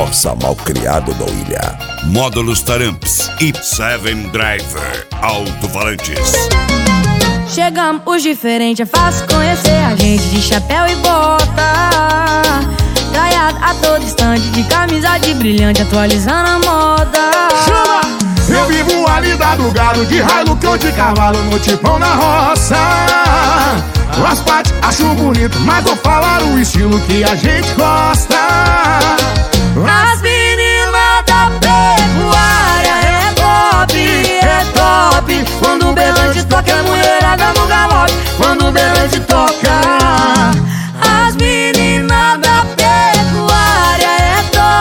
Corsa Malcriado da Ilha. Módulos Taramps e Seven Driver Alto-Falantes. Chegamos os diferentes, é fácil conhecer a gente de chapéu e bota, traiado a todo instante, de camisa de brilhante, atualizando a moda. Chama! Eu vivo a lida do gado, de Hilux ou de cavalo, no tipão na roça. As partes acho bonito, mas vou falar o estilo que a gente gosta. As meninas da pecuária é top. Quando o berrante toca, é mulherada no galope. Quando o berrante toca, as meninas da pecuária é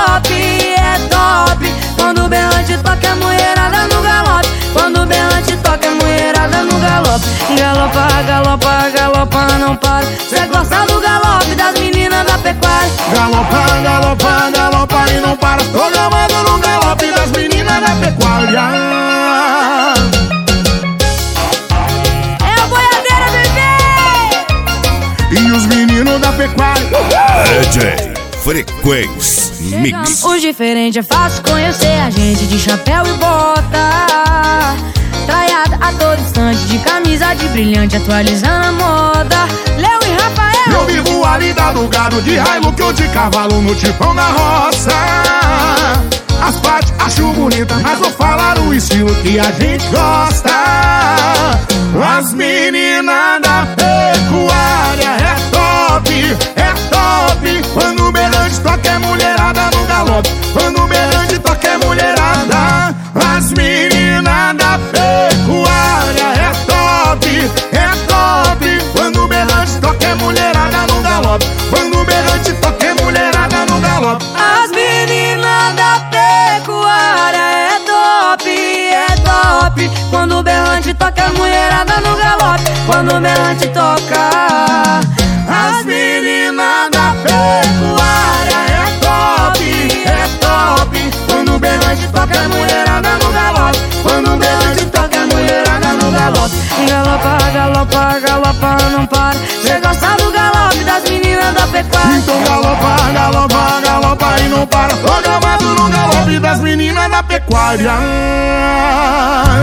top. Quando o berrante toca, é mulherada no galope. Quando o berrante toca, é mulherada no galope. Galopa, não para. Cê gosta do galope das meninas da pecuária. Galopa e não para. Tô gamando no galope das meninas da pecuária. É a boiadeira, bebê! E os meninos da pecuária. DJ Frequência Mix. Os diferentes, é fácil conhecer a gente de chapéu e bota, traiada a todo instante, de camisa de brilhante, atualizando a moda. Léo e Rafael. Eu vivo a lida do gado, de Hilux ou de cavalo, no tipão na roça. As partes acho bonita, mas vou falar o estilo que a gente gosta. As meninas da pecuária é top. Quando o berrante toca, é mulherada no galope. Quando o berrante toca, é mulherada. As meninas da pecuária é top. Quando o berrante toca, é mulherada no galope. Quando o berrante toca, é mulherada no galope. As meninas da pecuária é top. Quando o berrante toca, é mulherada no galope. Quando o berrante toca, as meninas da pecuária é top. Quando o berrante toca, é mulherada no galope. Quando o berrante toca, é mulherada no galope. Galopa, não para. Cê gosta do galope das meninas da pecuária. Então galopa e não para. Tô gamado no galope das meninas da pecuária.